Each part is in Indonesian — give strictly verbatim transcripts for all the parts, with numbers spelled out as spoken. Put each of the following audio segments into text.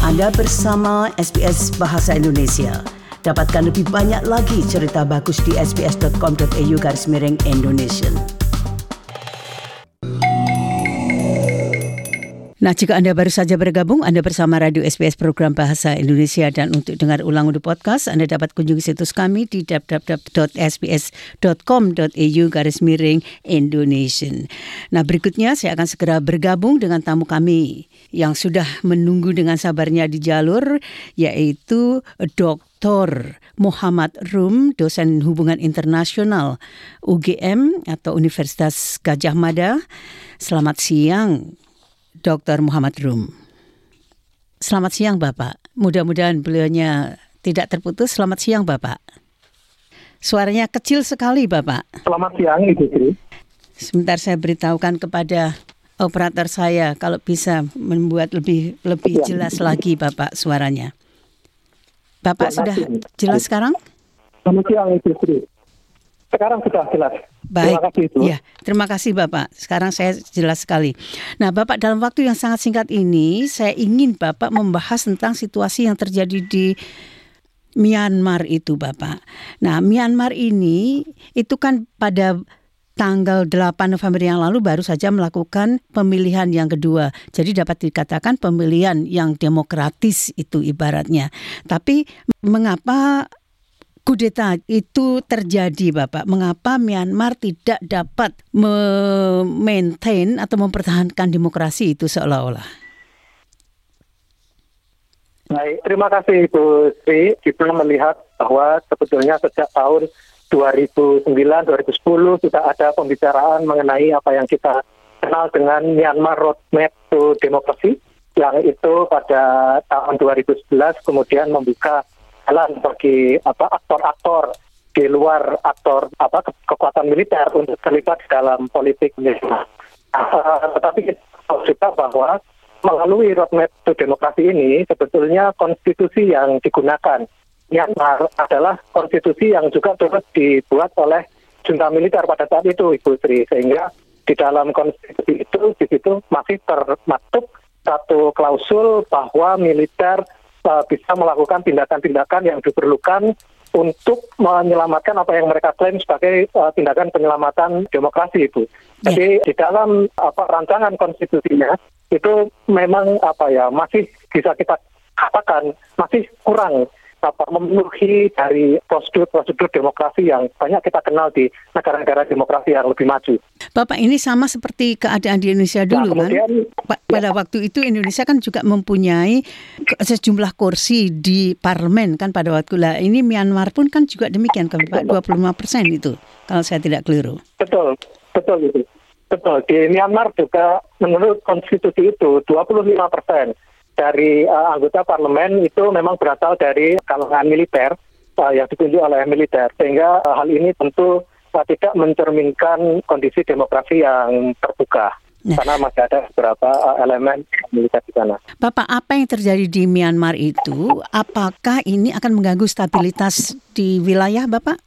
Anda bersama S B S Bahasa Indonesia. Dapatkan lebih banyak lagi cerita bagus di sbs.com.au garis miring Indonesian. Nah, jika Anda baru saja bergabung, Anda bersama Radio S B S Program Bahasa Indonesia, dan untuk dengar ulang untuk podcast, Anda dapat kunjungi situs kami di w w w dot s b s dot com dot a u garis miring Indonesian. Nah, berikutnya saya akan segera bergabung dengan tamu kami yang sudah menunggu dengan sabarnya di jalur, yaitu Doktor Muhammad Rum, dosen hubungan internasional U G M atau Universitas Gadjah Mada. Selamat siang, Doktor Muhammad Rum. Selamat siang, Bapak. Mudah-mudahan beliaunya tidak terputus. Selamat siang, Bapak. Suaranya kecil sekali, Bapak. Selamat siang, Ibu Tri. Sebentar saya beritahukan kepada operator saya kalau bisa membuat lebih lebih ya. jelas lagi, Bapak, suaranya. Bapak sudah jelas sekarang? Selamat siang, Ibu Tri. Sekarang sudah jelas. Baik, terima kasih, Ibu. Ya, terima kasih, Bapak. Sekarang saya jelas sekali. Nah, Bapak, dalam waktu yang sangat singkat ini, saya ingin Bapak membahas tentang situasi yang terjadi di Myanmar itu, Bapak. Nah, Myanmar ini, itu kan pada tanggal delapan November yang lalu baru saja melakukan pemilihan yang kedua. Jadi dapat dikatakan pemilihan yang demokratis itu ibaratnya. Tapi mengapa kudeta itu terjadi, Bapak? Mengapa Myanmar tidak dapat memaintain atau mempertahankan demokrasi itu seolah-olah? Baik, terima kasih, Ibu Sri. Kita melihat bahwa sebetulnya sejak tahun dua ribu sembilan dua ribu sepuluh sudah ada pembicaraan mengenai apa yang kita kenal dengan Myanmar Roadmap to Democracy, yang itu pada tahun dua ribu sebelas kemudian membuka jalan bagi apa aktor-aktor di luar aktor apa ke- kekuatan militer untuk terlibat dalam politik Myanmar. Uh, tetapi kita tahu juga bahwa melalui roadmap to demokrasi ini sebetulnya konstitusi yang digunakan Myanmar adalah konstitusi yang juga turut dibuat oleh junta militer pada saat itu, Ibu Sri, sehingga di dalam konstitusi itu di situ masih termaktub satu klausul bahwa militer bisa melakukan tindakan-tindakan yang diperlukan untuk menyelamatkan apa yang mereka klaim sebagai uh, tindakan penyelamatan demokrasi itu. Yeah. Jadi di dalam apa rancangan konstitusinya itu memang apa ya masih bisa kita katakan masih kurang apa memenuhi dari prosedur-prosedur demokrasi yang banyak kita kenal di negara-negara demokrasi yang lebih maju. Bapak, ini sama seperti keadaan di Indonesia dulu, nah, kemudian, kan? Pada ya. waktu itu Indonesia kan juga mempunyai sejumlah kursi di parlemen kan pada waktu lah. Ini Myanmar pun kan juga demikian kan, Pak, dua puluh lima persen itu kalau saya tidak keliru. Betul, betul itu. Betul, di Myanmar juga menurut konstitusi itu dua puluh lima persen dari uh, anggota parlemen itu memang berasal dari kalangan militer uh, yang ditunjuk oleh militer, sehingga uh, hal ini tentu uh, tidak mencerminkan kondisi demokrasi yang terbuka. Nah, karena masih ada beberapa uh, elemen militer di sana. Bapak, apa yang terjadi di Myanmar itu, apakah ini akan mengganggu stabilitas di wilayah, Bapak?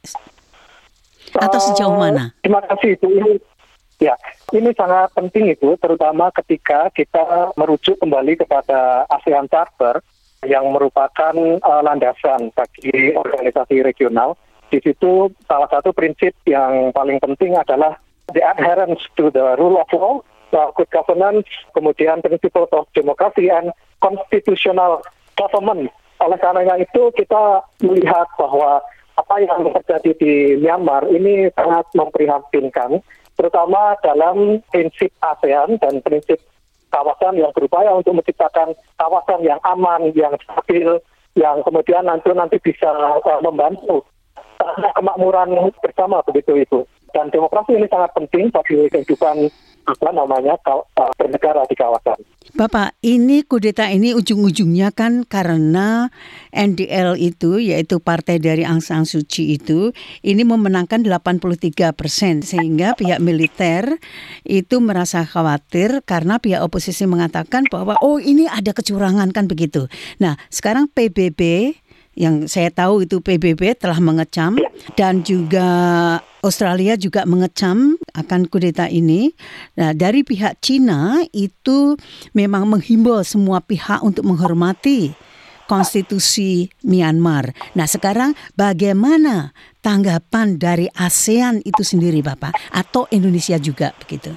Atau sejauh mana? Uh, terima kasih, Bu. Ini Ya, ini sangat penting itu, terutama ketika kita merujuk kembali kepada ASEAN Charter yang merupakan uh, landasan bagi organisasi regional. Di situ salah satu prinsip yang paling penting adalah the adherence to the rule of law, uh, good governance, kemudian principles of democracy and constitutional government. Oleh karenanya itu kita melihat bahwa apa yang terjadi di Myanmar ini sangat memprihatinkan, terutama dalam prinsip ASEAN dan prinsip kawasan yang berupaya untuk menciptakan kawasan yang aman, yang stabil, yang kemudian nanti nanti bisa uh, membantu kemakmuran bersama begitu itu. Dan demokrasi ini sangat penting bagi kehidupan apa namanya bernegara di kawasan. Bapak, ini kudeta ini ujung-ujungnya kan karena N D L itu, yaitu partai dari Aung San Suu Kyi itu, ini memenangkan delapan puluh tiga persen, sehingga pihak militer itu merasa khawatir karena pihak oposisi mengatakan bahwa oh ini ada kecurangan kan begitu. Nah, sekarang P B B yang saya tahu itu P B B telah mengecam dan juga Australia juga mengecam akan kudeta ini. Nah, dari pihak Cina itu memang menghimbau semua pihak untuk menghormati konstitusi Myanmar. Nah, sekarang bagaimana tanggapan dari ASEAN itu sendiri, Bapak? Atau Indonesia juga begitu?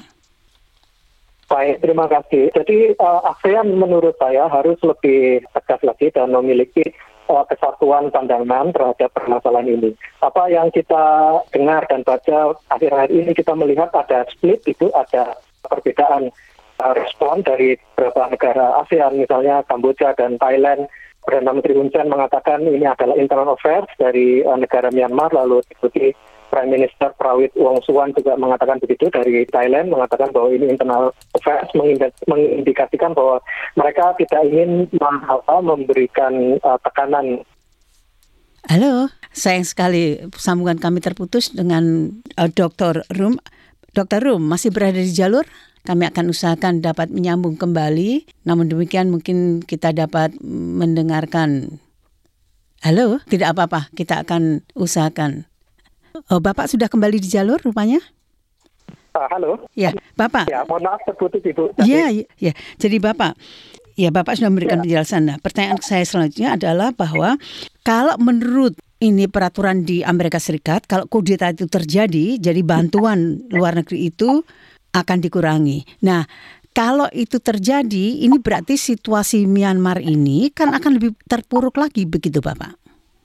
Baik, terima kasih. Jadi uh, ASEAN menurut saya harus lebih tegas lagi dan memiliki uh, kesatuan pandangan terhadap permasalahan ini. Apa yang kita dengar dan baca akhir-akhir ini, kita melihat ada split, itu ada perbedaan uh, respon dari beberapa negara ASEAN, misalnya Kamboja dan Thailand. Perdana Menteri Hun Sen mengatakan ini adalah internal affairs dari uh, negara Myanmar, lalu diikuti Prime Minister Prawit Wongsuwan juga mengatakan begitu dari Thailand, mengatakan bahwa ini internal affairs, mengindikasikan bahwa mereka tidak ingin memberikan uh, tekanan. Halo, sayang sekali sambungan kami terputus dengan uh, Doktor Rum. Doktor Rum masih berada di jalur? Kami akan usahakan dapat menyambung kembali. Namun demikian mungkin kita dapat mendengarkan. Halo, tidak apa-apa. Kita akan usahakan. Oh, Bapak sudah kembali di jalur rupanya? Uh, halo. Ya, Bapak. Ya, mohon maaf terputus Ibu. Iya, ya, ya. Jadi Bapak, ya Bapak sudah memberikan ya. penjelasan. Nah, pertanyaan saya selanjutnya adalah bahwa kalau menurut ini peraturan di Amerika Serikat, kalau kudeta itu terjadi, jadi bantuan luar negeri itu akan dikurangi. Nah, kalau itu terjadi, ini berarti situasi Myanmar ini kan akan lebih terpuruk lagi, begitu Bapak?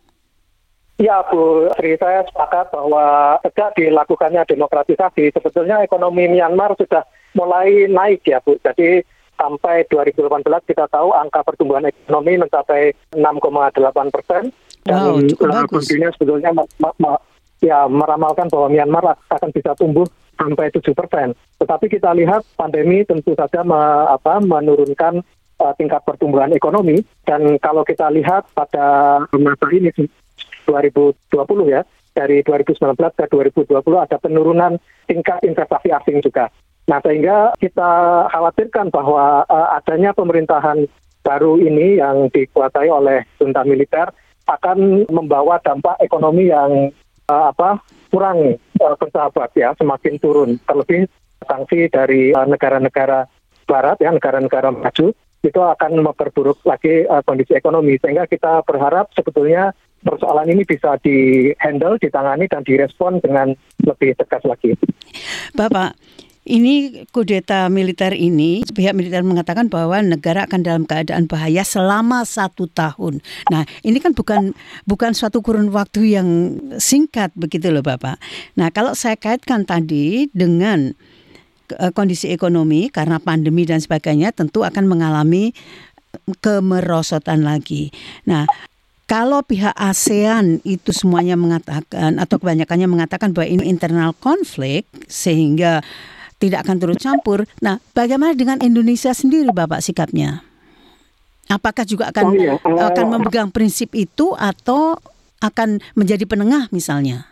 Ya Bu Sri, saya sepakat bahwa sejak dilakukannya demokratisasi, sebetulnya ekonomi Myanmar sudah mulai naik ya Bu. Jadi sampai dua ribu delapan belas kita tahu angka pertumbuhan ekonomi mencapai enam koma delapan persen. Dan wow, dunia sebetulnya ma- ma- ya meramalkan bahwa Myanmar akan bisa tumbuh sampai tujuh persen. Tetapi kita lihat pandemi tentu saja me- apa, menurunkan uh, tingkat pertumbuhan ekonomi. Dan kalau kita lihat pada masa ini dua ribu dua puluh ya, dari dua ribu sembilan belas ke dua ribu dua puluh ada penurunan tingkat investasi asing juga. Nah, sehingga kita khawatirkan bahwa uh, adanya pemerintahan baru ini yang dikuasai oleh junta militer akan membawa dampak ekonomi yang uh, apa kurang uh, bersahabat ya, semakin turun. Terlebih sanksi dari uh, negara-negara barat ya, negara-negara maju itu akan memperburuk lagi uh, kondisi ekonomi. Sehingga kita berharap sebetulnya persoalan ini bisa di-handle, ditangani, dan direspon dengan lebih tegas lagi. Bapak, ini kudeta militer ini, pihak militer mengatakan bahwa negara akan dalam keadaan bahaya selama satu tahun. Nah, ini kan bukan bukan suatu kurun waktu yang singkat begitu loh Bapak. Nah, kalau saya kaitkan tadi dengan uh, kondisi ekonomi karena pandemi dan sebagainya, tentu akan mengalami kemerosotan lagi. Nah, kalau pihak ASEAN itu semuanya mengatakan atau kebanyakannya mengatakan bahwa ini internal konflik sehingga tidak akan turut campur. Nah, bagaimana dengan Indonesia sendiri Bapak sikapnya? Apakah juga akan oh, iya. uh, akan memegang prinsip itu atau akan menjadi penengah misalnya?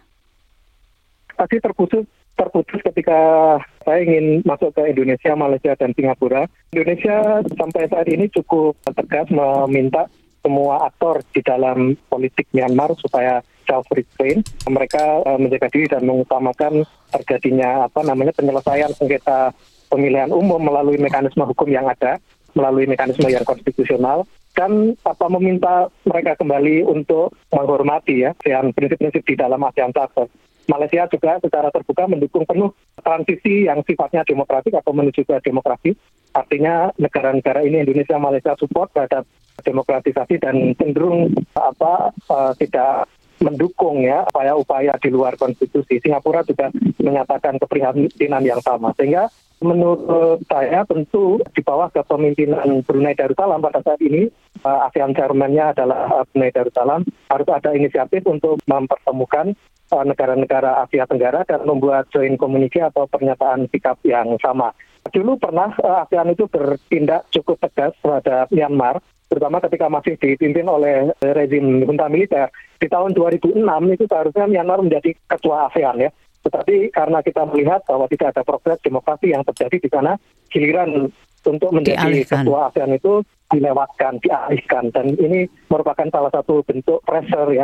Tadi terputus terputus ketika saya ingin masuk ke Indonesia, Malaysia, dan Singapura. Indonesia sampai saat ini cukup tegas meminta semua aktor di dalam politik Myanmar supaya self-restraint, mereka uh, menjaga diri dan mengutamakan terjadinya apa namanya penyelesaian sengketa pemilihan umum melalui mekanisme hukum yang ada, melalui mekanisme yang konstitusional, dan apa meminta mereka kembali untuk menghormati ya yang prinsip-prinsip di dalam ASEAN Charter. Malaysia juga secara terbuka mendukung penuh transisi yang sifatnya demokratik atau menuju ke demokrasi. Artinya negara-negara ini, Indonesia, Malaysia support terhadap demokratisasi dan cenderung apa uh, tidak mendukung ya upaya-upaya di luar konstitusi. Singapura juga menyatakan keprihatinan yang sama. Sehingga menurut saya tentu di bawah kepemimpinan Brunei Darussalam pada saat ini, uh, ASEAN chairman-nya adalah uh, Brunei Darussalam, harus ada inisiatif untuk mempertemukan uh, negara-negara Asia Tenggara dan membuat joint communique atau pernyataan sikap yang sama. Dulu pernah uh, ASEAN itu bertindak cukup tegas terhadap Myanmar, terutama ketika masih dipimpin oleh rezim junta militer. Di tahun dua ribu enam itu seharusnya Myanmar menjadi ketua ASEAN ya. Tetapi karena kita melihat bahwa tidak ada progres demokrasi yang terjadi di sana, giliran untuk menjadi dialihkan. Ketua ASEAN itu dilewatkan, dialihkan. Dan ini merupakan salah satu bentuk pressure ya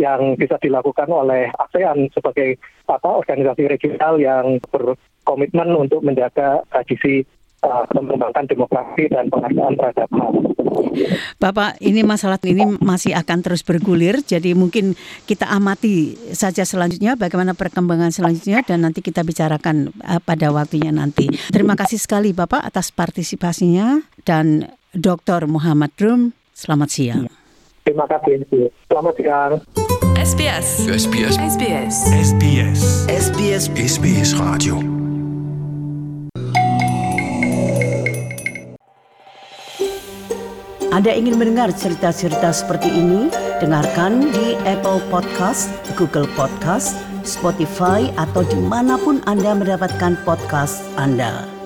yang bisa dilakukan oleh ASEAN sebagai apa organisasi regional yang berkomitmen untuk menjaga tradisi uh, mengembangkan demokrasi dan penghargaan terhadap H A M. Bapak, ini masalah ini masih akan terus bergulir, jadi mungkin kita amati saja selanjutnya bagaimana perkembangan selanjutnya dan nanti kita bicarakan uh, pada waktunya nanti. Terima kasih sekali Bapak atas partisipasinya dan Doktor Muhammad Rum, selamat siang. Terima kasih. Selamat siang. S B S. S B S. S B S. S B S. S B S. S B S Radio. Anda ingin mendengar cerita-cerita seperti ini? Dengarkan di Apple Podcast, Google Podcast, Spotify, atau dimanapun Anda mendapatkan podcast Anda.